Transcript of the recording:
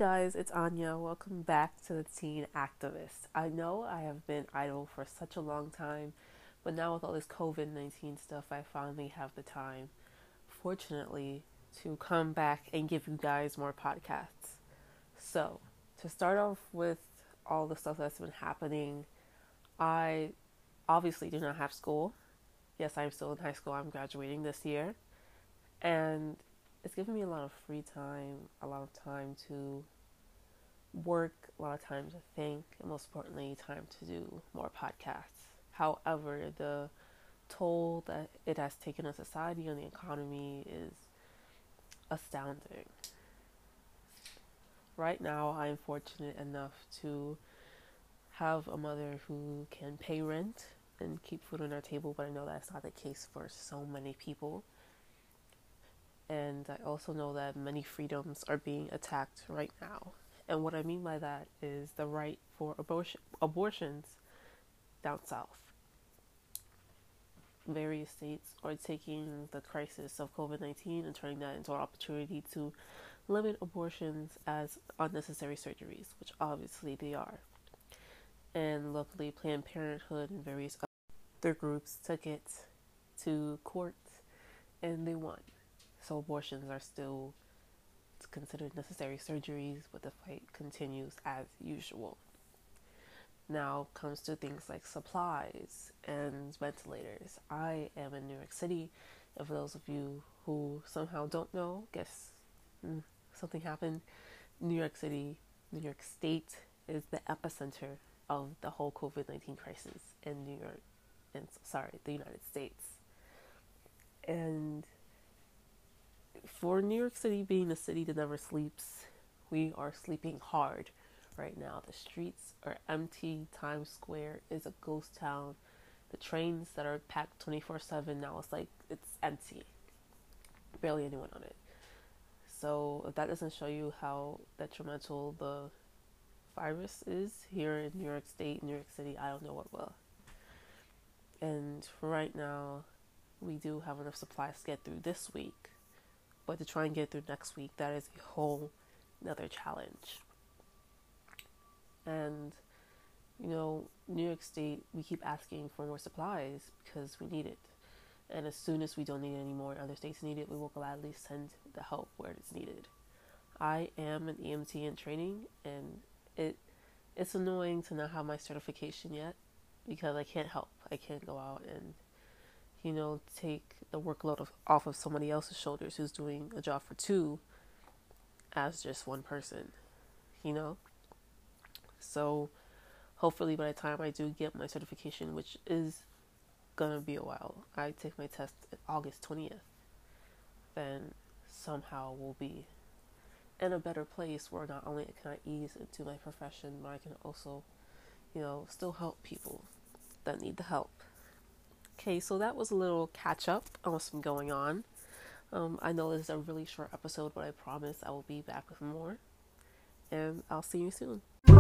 guys, it's Anya. Welcome back to the Teen Activist. I know I have been idle for such a long time, but now with all this COVID-19 stuff, I finally have the time, fortunately, to come back and give you guys more podcasts. So, to start off with all the stuff that's been happening, I obviously do not have school. Yes, I'm still in high school. I'm graduating this year. And it's given me a lot of free time, a lot of time to work, a lot of time to think, and most importantly, time to do more podcasts. However, the toll that it has taken on society and the economy is astounding. Right now, I'm fortunate enough to have a mother who can pay rent and keep food on our table, but I know that's not the case for so many people. And I also know that many freedoms are being attacked right now. And what I mean by that is the right for abortions down south. Various states are taking the crisis of COVID-19 and turning that into an opportunity to limit abortions as unnecessary surgeries, which obviously they are. And luckily, Planned Parenthood and various other groups took it to court and they won. So abortions are still considered necessary surgeries, but the fight continues as usual. Now comes to things like supplies and ventilators. I am in New York City, and for those of you who somehow don't know, guess something happened. New York City, New York State is the epicenter of the whole COVID-19 crisis in the United States. And for New York City being the city that never sleeps, we are sleeping hard right now. The streets are empty. Times Square is a ghost town. The trains that are packed 24/7 now, it's empty. Barely anyone on it. So if that doesn't show you how detrimental the virus is here in New York State, New York City, I don't know what will. And for right now, we do have enough supplies to get through this week. But to try and get through next week, that is a whole another challenge. And, New York State, we keep asking for more supplies because we need it. And as soon as we don't need it anymore and other states need it, we will gladly send the help where it's needed. I am an EMT in training, and it's annoying to not have my certification yet because I can't help. I can't go out and take the workload off of somebody else's shoulders who's doing a job for two as just one person, So hopefully by the time I do get my certification, which is gonna be a while, I take my test August 20th, then somehow we'll be in a better place where not only can I ease into my profession, but I can also, still help people that need the help. Okay, so that was a little catch up on what's been going on. I know this is a really short episode, but I promise I will be back with more. And I'll see you soon.